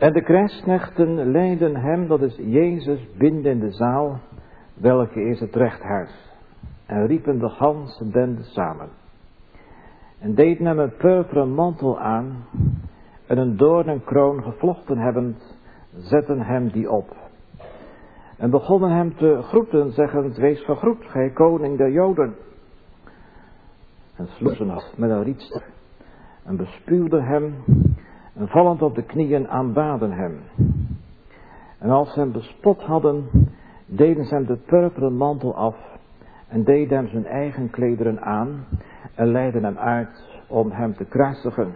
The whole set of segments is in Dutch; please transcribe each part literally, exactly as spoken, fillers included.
En de krijgsknechten leidden hem, dat is Jezus, binnen in de zaal, welke is het rechthuis. En riepen de ganse bende samen. En deden hem een purperen mantel aan, en een doornenkroon gevlochten hebbend, zetten hem die op. En begonnen hem te groeten, zeggend, wees vergroet, gij koning der Joden. En sloegen zijn hoofd met een rietstok, en bespuwden hem, en vallend op de knieën aanbaden hem. En als ze hem bespot hadden, deden ze hem de purperen mantel af, en deden hem zijn eigen klederen aan, en leidden hem uit om hem te kruisigen.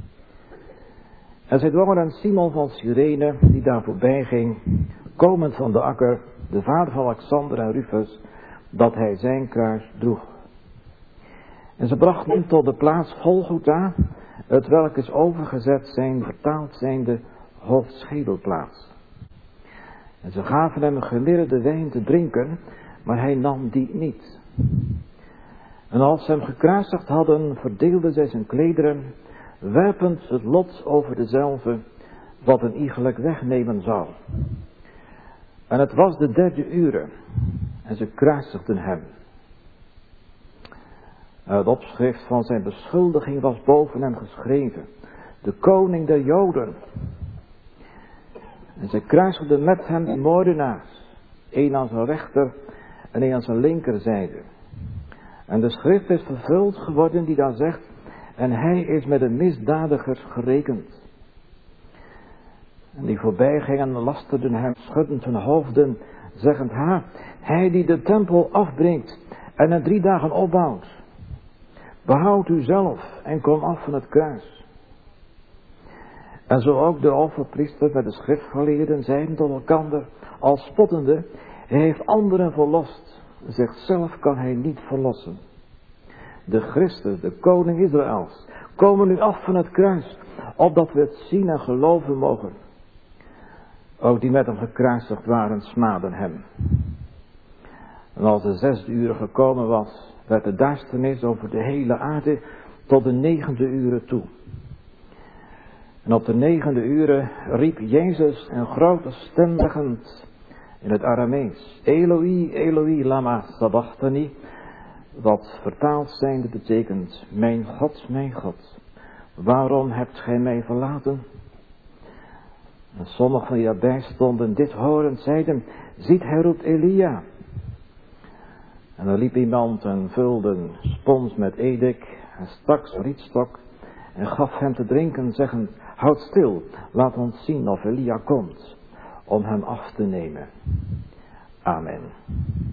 En zij dwongen aan Simon van Cyrene, die daar voorbij ging, komend van de akker, de vader van Alexander en Rufus, dat hij zijn kruis droeg. En ze brachten hem tot de plaats Golgotha, het welk is overgezet zijn, vertaald zijnde hoofdschedelplaats. En ze gaven hem een gemiddelde wijn te drinken, maar hij nam die niet. En als ze hem gekruisigd hadden, verdeelden zij zijn klederen, werpend het lot over dezelfde, wat een iegelijk wegnemen zou. En het was de derde uur, en ze kruisigden hem. Het opschrift van zijn beschuldiging was boven hem geschreven: de koning der Joden. En zij kruisigden met hem de moordenaars, een aan zijn rechter en een aan zijn linkerzijde. En de schrift is vervuld geworden die daar zegt: en hij is met een misdadiger gerekend. En die voorbij gingen lasterden hem, schuddend hun hoofden, zeggend: ha, hij die de tempel afbreekt en in drie dagen opbouwt. Behoud u zelf en kom af van het kruis. En zo ook de overpriester met de schriftgeleerden zeiden tot elkander, al spottende: hij heeft anderen verlost, zichzelf kan hij niet verlossen. De Christus, de koning Israëls, komen nu af van het kruis, opdat we het zien en geloven mogen. Ook die met hem gekruisigd waren, smaadden hem. En als de zesde uur gekomen was, werd de duisternis over de hele aarde tot de negende uren toe. En op de negende uren riep Jezus een grote stem zeggend in het Aramees: Eloi, Eloi, lama sabachthani, wat vertaald zijnde betekent: mijn God, mijn God, waarom hebt gij mij verlaten? En sommigen van die daarbij stonden dit horend zeiden: ziet, hij roept Elia. En er liep iemand en vulde een spons met edik en stak zijn rietstok en gaf hem te drinken, zeggend: houd stil, laat ons zien of Elia komt om hem af te nemen. Amen.